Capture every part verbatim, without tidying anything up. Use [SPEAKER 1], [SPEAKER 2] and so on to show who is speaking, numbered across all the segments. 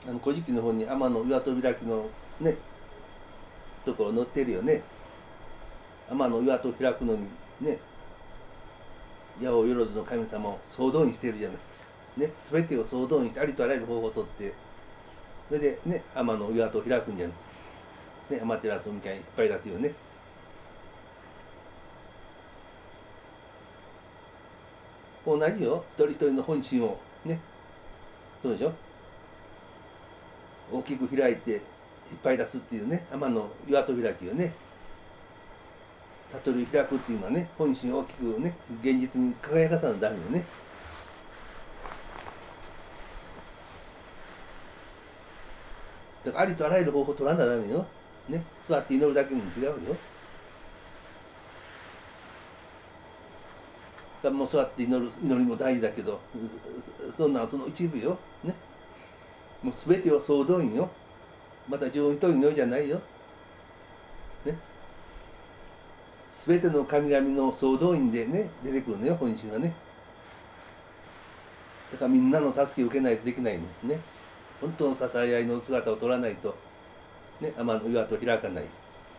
[SPEAKER 1] あの古事記の方に天の岩戸開きのねところ載ってるよね。天の岩戸を開くのにね、八百万の神様を総動員してるじゃないね。全てを総動員してありとあらゆる方法をとって、それでね天の岩戸を開くんじゃないね。天照みたいにいっぱい出すよね。同じよ、一人一人の本心をね、そうでしょ、大きく開いていっぱい出すっていうね、天の岩戸開きよね。悟り開くっていうのはね、本心を大きくね、現実に輝かさないとダメよね。だからありとあらゆる方法を取らなダメよ。ね、座って祈るだけに違うよ。だからもう座って祈る祈りも大事だけど、そんなその一部よ。ね、もう全てを総動員よ。また自分一人の祈りじゃないよ。ね、全ての神々の総動員でね出てくるのよ、本心がね。だからみんなの助けを受けないとできないのね。本当の支え合いの姿を取らないとね、天の岩戸を開かない。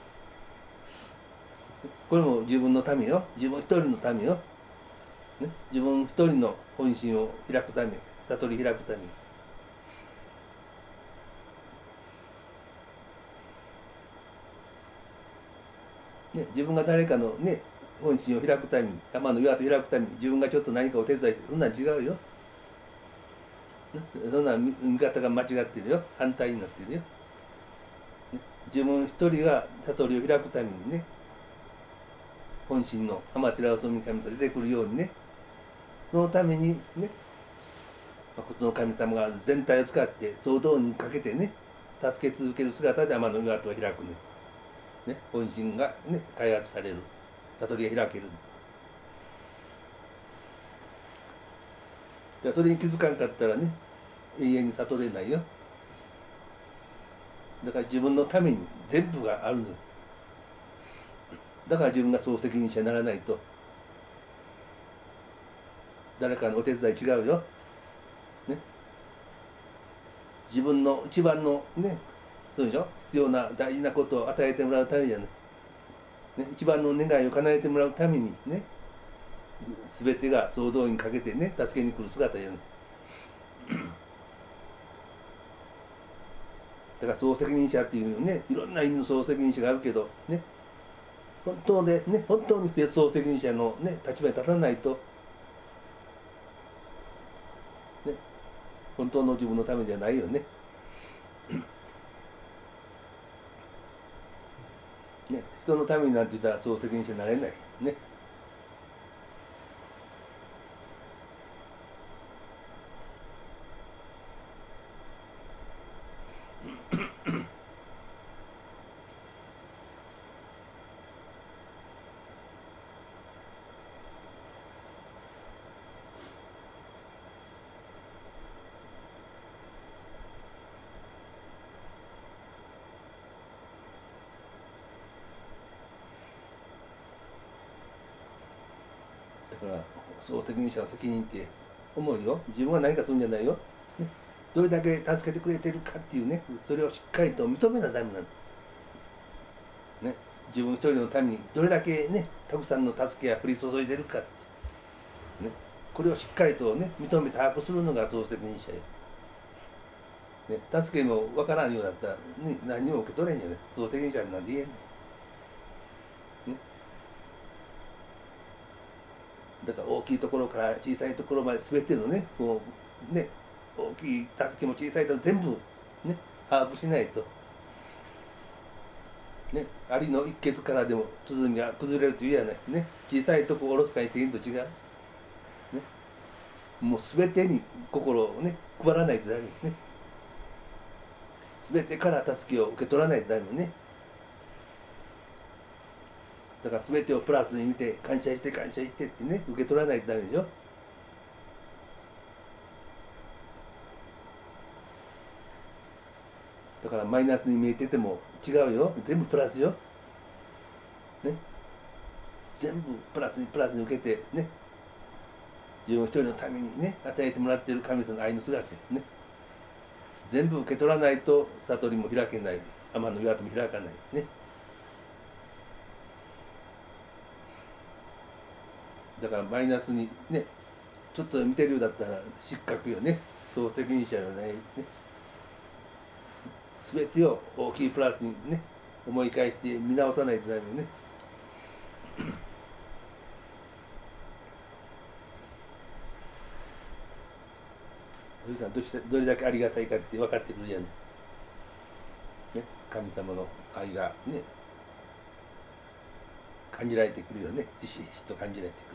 [SPEAKER 1] これも自分のためよ、自分一人のためよ、ね、自分一人の本心を開くため、悟り開くため。ね、自分が誰かのね本心を開くために、天の岩戸を開くために自分がちょっと何かを手伝いて、そんなん違うよ。ね、そんな見方が間違ってるよ、反対になってるよ。ね、自分一人が悟りを開くためにね、本心の天照大神様が出てくるようにね、そのためにね、誠の神様が全体を使って総動員かけてね、助け続ける姿で天の岩戸を開くね。ね、本心がね開発される、悟りが開ける。じゃそれに気づかんかったらね、永遠に悟れないよ。だから自分のために全部があるの。だから自分が総責任者にならないと。誰かのお手伝い違うよ。ね。自分の一番のね、そうでしょ、必要な大事なことを与えてもらうためじゃない。ね、一番の願いを叶えてもらうためにね、全てが総動員かけてね、助けに来る姿じゃない。だから総責任者っていうね、いろんな意味の総責任者があるけどね、本当でね、本当に総責任者のね立場に立たないと、ね、本当の自分のためじゃないよね。ね、人のためになんて言ったら総責任者になれないね。だから総責任者の責任って重いよ。自分が何かするんじゃないよ、ね、どれだけ助けてくれてるかっていうね、それをしっかりと認めなダメなの、ね、自分一人のためにどれだけねたくさんの助けが降り注いでるかって、ね、これをしっかりとね認めて把握するのが総責任者よ、ね、助けも分からんようだったら、ね、何も受け取れんじゃない。総責任者なんて言えんねん、ね、だから大きいところから小さいところまで全てのね、こうね、大きい助けも小さいと全部ね把握しないと、ね、ありの一穴からでも鼓が崩れるというやないね。小さいとこをおろそかにしていいのと違う、ね、もう全てに心をね配らないとダメね。全てから助けを受け取らないとダメね。だから全てをプラスに見て感謝して感謝してってね受け取らないとダメでしょ。だからマイナスに見えてても違うよ、全部プラスよ、ね、全部プラスにプラスに受けてね、自分一人のためにね与えてもらっている神様の愛の姿ね、 全部受け取らないと悟りも開けない、天の岩戸も開かないね。だからマイナスにね、ちょっと見てるようだったら失格よね。そう責任者じゃないね。全てを大きいプラスにね、思い返して見直さないとダメよね。そしたらどうしてどれだけありがたいかって分かってくるじゃない。ね、神様の愛がね、感じられてくるよね。ひしひしと感じられてくる。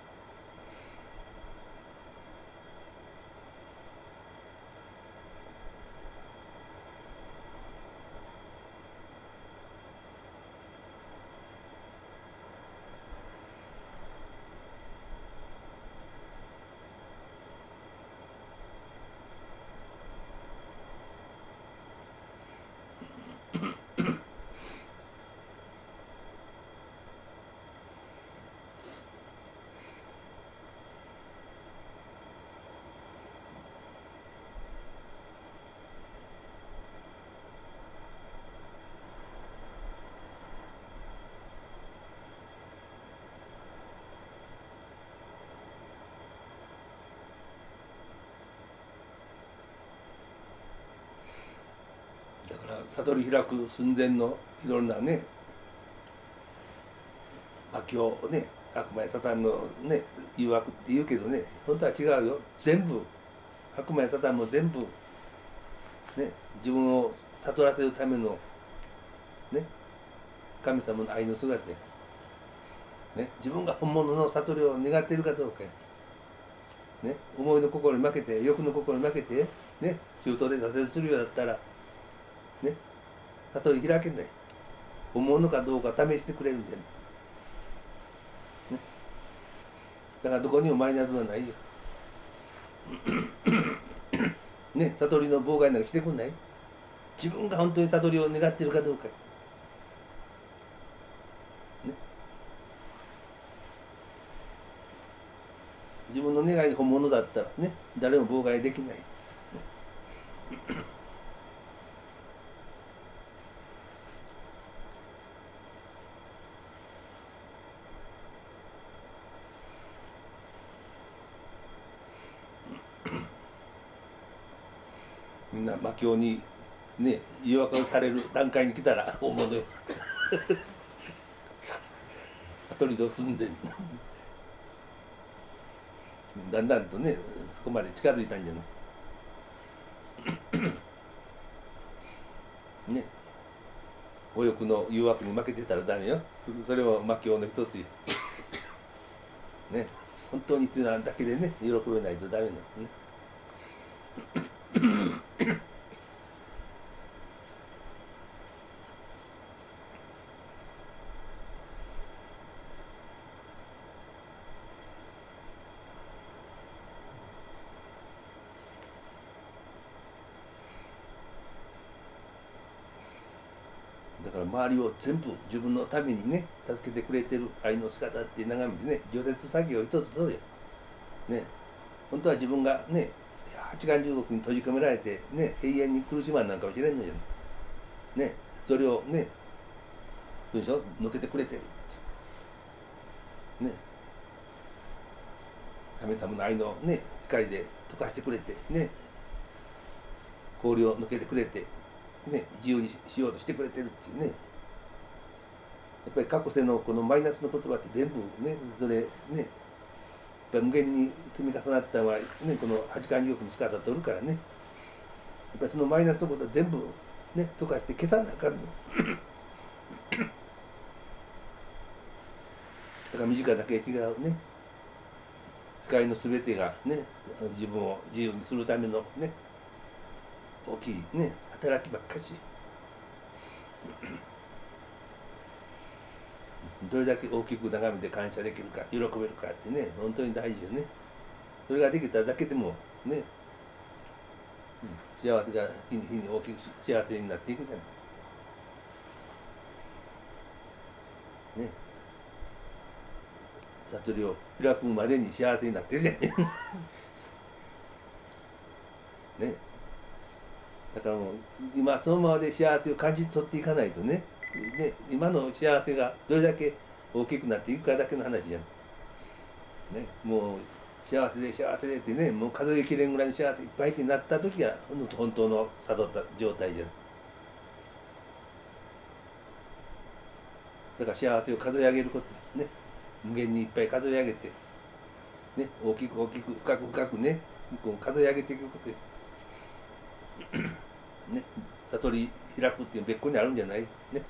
[SPEAKER 1] だから悟り開く寸前のいろんなね、魔境ね、悪魔やサタンのね誘惑って言うけどね、本当は違うよ。全部悪魔やサタンも全部ね、自分を悟らせるためのね、神様の愛の姿や、ね、自分が本物の悟りを願っているかどうかや、ね、思いの心に負けて欲の心に負けてね、中途で挫折するようだったらね、悟り開けない。本物かどうか試してくれるんでね。ね、だからどこにもマイナスはないよ。ね、悟りの妨害なんかしてくんない。自分が本当に悟りを願っているかどうか。ね、自分の願いが本物だったらね、誰も妨害できない。ねみんな魔境にね誘惑される段階に来たら本物よ。悟りと寸前。だんだんとねそこまで近づいたんじゃない。ね、お欲の誘惑に負けてたらダメよ。それは魔境の一つよ。ね、本当に必要なだけでね喜べないとダメなのね。だから周りを全部自分のためにね助けてくれてる愛の姿って眺めてね、除雪作業一つそうよ。ね、本当は自分がね八眼中国に閉じ込められてね永遠に苦しまんなんかもしれんのじゃん。ね、それをねどうでしょ抜けてくれてるってね、神様の愛のね光で溶かしてくれてね、氷を抜けてくれてね、自由にしようとしてくれてるっていうね。やっぱり過去世のこのマイナスの言葉って全部ねそれねやっぱり無限に積み重なったのは、ね、この八貫力の姿を取るからね、やっぱりそのマイナスのことは全部ね溶かして消さなあかんの。だから短だけ違うね、世界の全てがね自分を自由にするためのね大きいね働きばっかし。どれだけ大きく眺めて感謝できるか喜べるかってね本当に大事よね。それができただけでもね、うん、幸せが日に日に大きく幸せになっていくじゃない。ね、悟りを開くまでに幸せになってるじゃない。ね、 だからもう今そのままで幸せを感じ取っていかないとね、ね、今の幸せがどれだけ大きくなっていくかだけの話じゃん。ね、もう幸せで幸せでってね、もう数えきれんぐらいの幸せいっぱいってなった時は本当の悟った状態じゃん。だから幸せを数え上げることね、無限にいっぱい数え上げて、ね、大きく大きく深く深くね、こう数え上げていくことでね、悟り開くっていう別個にあるんじゃないね。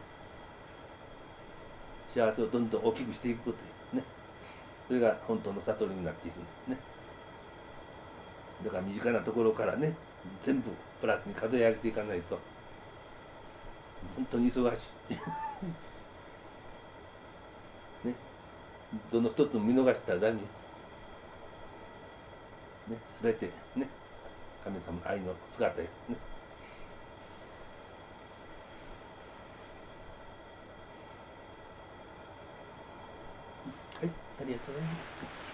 [SPEAKER 1] 幸せをどんどん大きくしていくことでね、それが本当の悟りになっていくね。だから身近なところからね、全部プラスに数え上げていかないと本当に忙しいね、どの一つも見逃したらダメね、全てね、神様の愛の姿よね。はい、ありがとうございます。